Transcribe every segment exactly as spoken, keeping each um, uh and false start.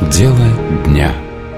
Дело дня.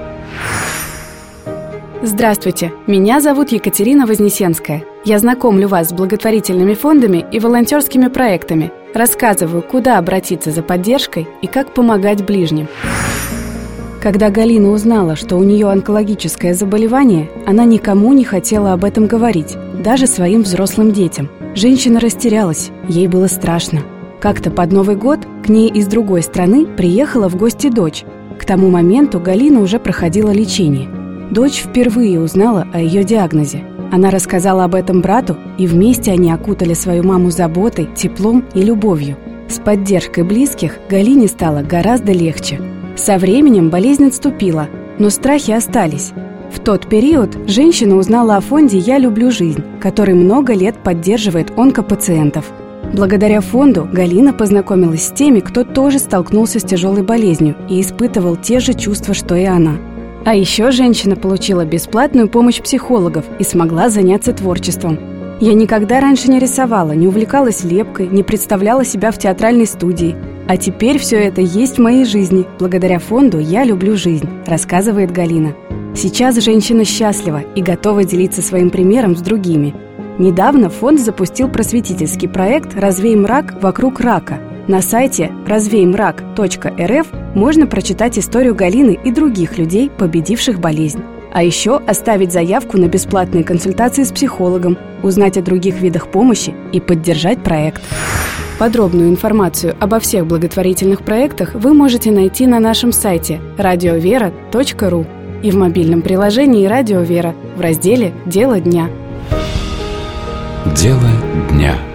Здравствуйте, меня зовут Екатерина Вознесенская. Я знакомлю вас с благотворительными фондами и волонтерскими проектами, рассказываю, куда обратиться за поддержкой и как помогать ближним. Когда Галина узнала, что у нее онкологическое заболевание, она никому не хотела об этом говорить, даже своим взрослым детям. Женщина растерялась, ей было страшно. Как-то под Новый год к ней из другой страны приехала в гости дочь. К тому моменту Галина уже проходила лечение. Дочь впервые узнала о ее диагнозе. Она рассказала об этом брату, и вместе они окутали свою маму заботой, теплом и любовью. С поддержкой близких Галине стало гораздо легче. Со временем болезнь отступила, но страхи остались. В тот период женщина узнала о фонде «Я люблю жизнь», который много лет поддерживает онкопациентов. Благодаря фонду Галина познакомилась с теми, кто тоже столкнулся с тяжелой болезнью и испытывал те же чувства, что и она. А еще женщина получила бесплатную помощь психологов и смогла заняться творчеством. Я никогда раньше не рисовала, не увлекалась лепкой, не представляла себя в театральной студии. А теперь все это есть в моей жизни, благодаря фонду «Я люблю жизнь», рассказывает Галина. Сейчас женщина счастлива и готова делиться своим примером с другими. Недавно фонд запустил просветительский проект «Развеем рак вокруг рака». На сайте развеем рак точка эр эф можно прочитать историю Галины и других людей, победивших болезнь. А еще оставить заявку на бесплатные консультации с психологом, узнать о других видах помощи и поддержать проект. Подробную информацию обо всех благотворительных проектах вы можете найти на нашем сайте радио вера точка ру и в мобильном приложении «Радио Вера» в разделе «Дело дня». Дело дня.